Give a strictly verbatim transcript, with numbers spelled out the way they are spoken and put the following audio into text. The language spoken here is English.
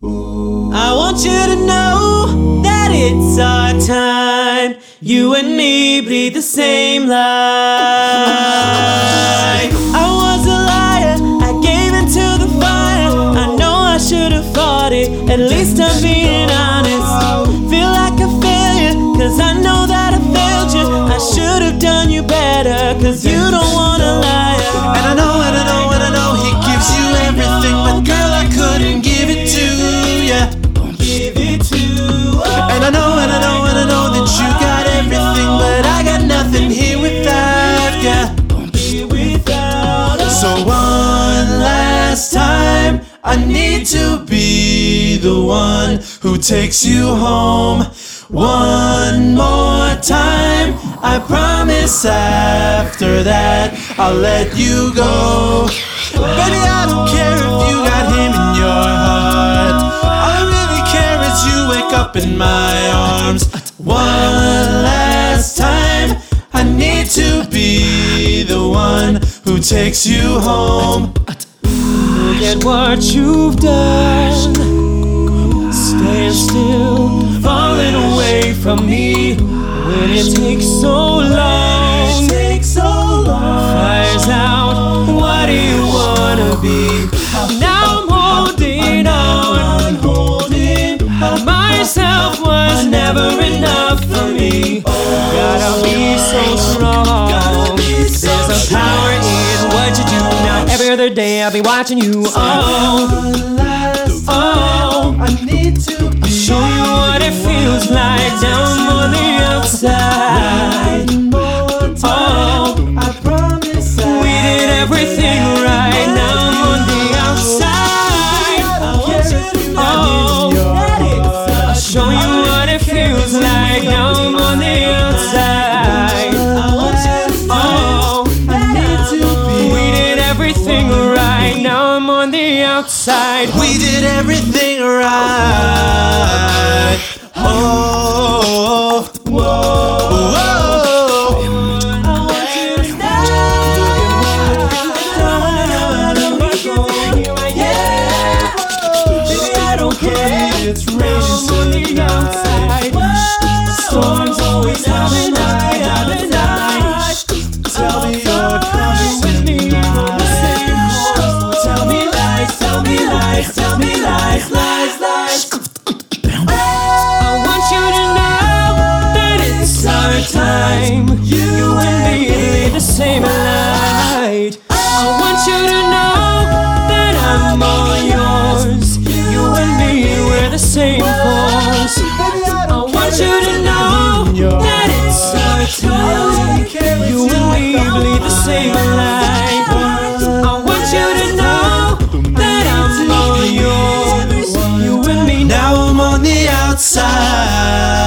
I want you to know that it's our time. You and me breathe the same life. I was a liar, I gave into the fire. I know I should have fought it, at least I'm being honest. Feel like a failure, cause I know that I failed you. I should have done you better, cause you don't wanna lie. And I know, and I know, and I know he gives you everything, but girl, I couldn't give it to ya. Give it to And I know, and I know, and I know that you got everything, but I got nothing here without ya. Here without us. So one last time, I need to be the one who takes you home. One more time, I promise after that I'll let you go. Baby, I don't care if you got him in your heart. All I really care is you wake up in my arms. One last time, I need to be the one who takes you home. Look at what you've done. Staying still, falling away from me. When it takes so long, fire's out, what do you wanna be? Now I'm holding on. Myself was never enough for me. Gotta be so strong. There's a power in what you do. Now every other day I'll be watching you. Oh, oh, I need to be show you what it feels like down on the outside. Oh, I promise I we did everything right. Now I'm on the outside. Oh, I'll show you what it feels like. Now I'm on the outside. Oh, we did everything right. Now I'm on the outside. We did everything right. Oh, whoa, whoa. It's raining on the outside. Storms always happen night after night. Tell me you're coming with me on the same course. Tell me lies, tell me lies, tell me lies, lies, lies. I want you to know that it's our time. You and me lead the same light. I want you to know that I'm all yours. You and me, we're the same force. I want you to know that it's our time. You and me bleed the same light. I want you to know that I'm all yours. You and me Now I'm on the outside.